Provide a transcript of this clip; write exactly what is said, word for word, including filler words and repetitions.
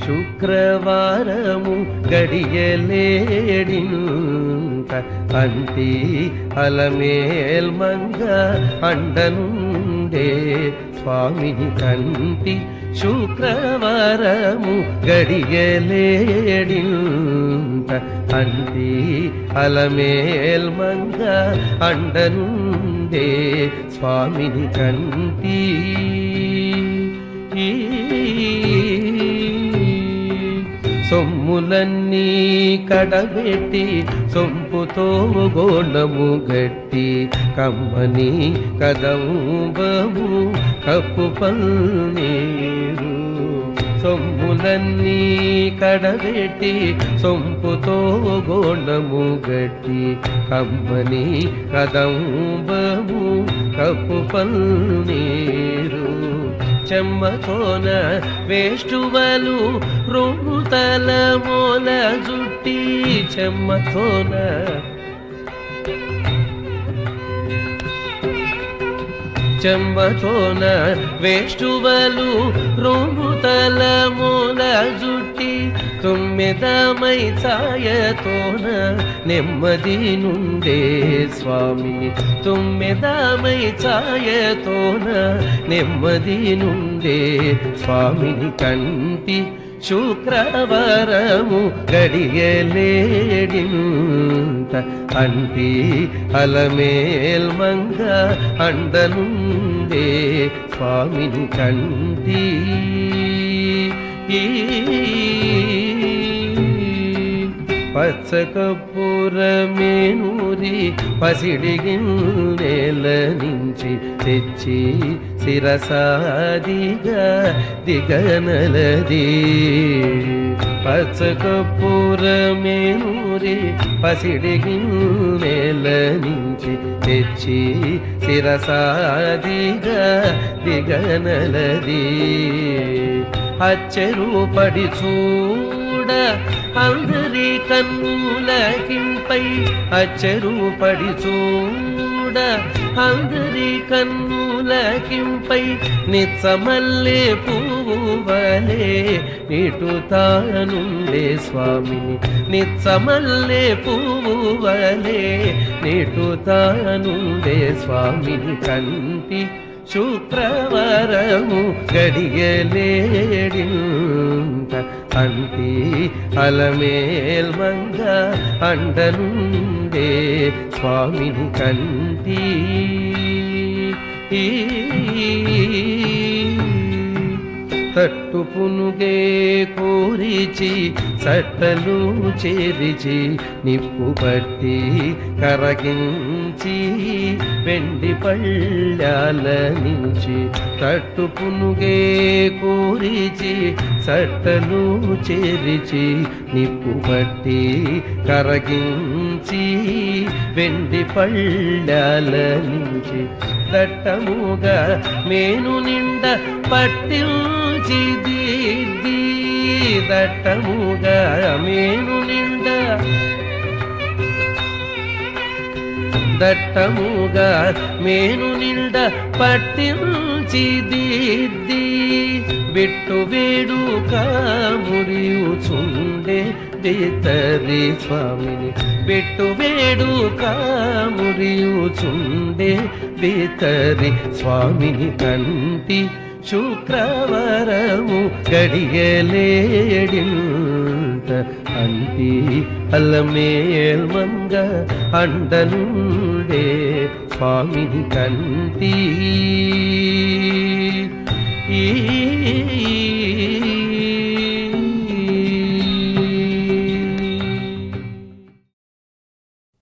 శుక్రవారము గడియలేడింత అంతి అలమేల్మంగ అండనుండే స్వామిని కంటి శుక్రవారము గడియలేడింత అంతి అలమేల్మంగ అండనుండే స్వామిని కంటి సొమ్ములన్నీ కడబెట్టి సొంపుతో గోండము గట్టి కమ్మని కదంబము కప్పు పల్నీరు సొమ్ములన్నీ కడబెట్టి సొంపుతో గోండము గట్టి కమ్మని కదంబము కప్పు పల్నీరు చెమ్మతోన వేష్టువలు రొమ్ముతల మూల జుట్టి చెమ్మతోన చెమ్మతోన వేష్టువలు రొమ్ముతల మూల జుట్టి తొమ్మిదమై ఛాయతోన నెమ్మది నుండే స్వామిని తొమ్మిదమై ఛాయతోన నెమ్మది నుండే స్వామిని కంటి శుక్రవారము గడియలేడింత అంటి అలమేల్మంగ అండనుండే స్వామిని కంటి పచ్చకపురమేనూరి పసిడిగిన్నెల నుంచి తెచ్చి శిరసాదిగా దిగనలది పచ్చకపురమేనూరి పసిడిగిన్నెల నుంచి తెచ్చి శిరసాదిగా దిగనలది అచ్చెరుపడి చూడ అందరి కన్నులకింపై అచ్చెరుపడి చూడ అందరి కన్నులకింపై నిత్సమల్లే పువ్వువలే నిటుతానుండే స్వామిని నిత్సమల్లే పువ్వువలే నిటుతానుండే స్వామిని కంటి శుక్రవారము గడియలేడింత అంటి అలమేల్మంగ అండనుండే స్వామిని కంటి తట్టు పునుగే కోరిచి సట్టలు చేరిచి నిప్పు పట్టి కరగించి వెండి పళ్ళాల నుంచి తట్టు పునుగే కోరిచి సట్టలు చేరిచి నిప్పు పట్టి కరగించి వెండి పళ్ళాల నుంచి దట్టముగా మేను నిండ పట్టించి దిద్ది దట్టముగా మేను నిండ దట్టముగా మేను నిండ పట్టించి దిద్ది బిట్టు వేడుక మురియుచుండే బేతరి స్వామిని బిట్టు వేడుక మురియుచుండే బేతరి స్వామిని కంటి శుక్రవారము గడియలేడింత అంటి అలమేల్మంగ అండనుండే స్వామిని కంటి ఈ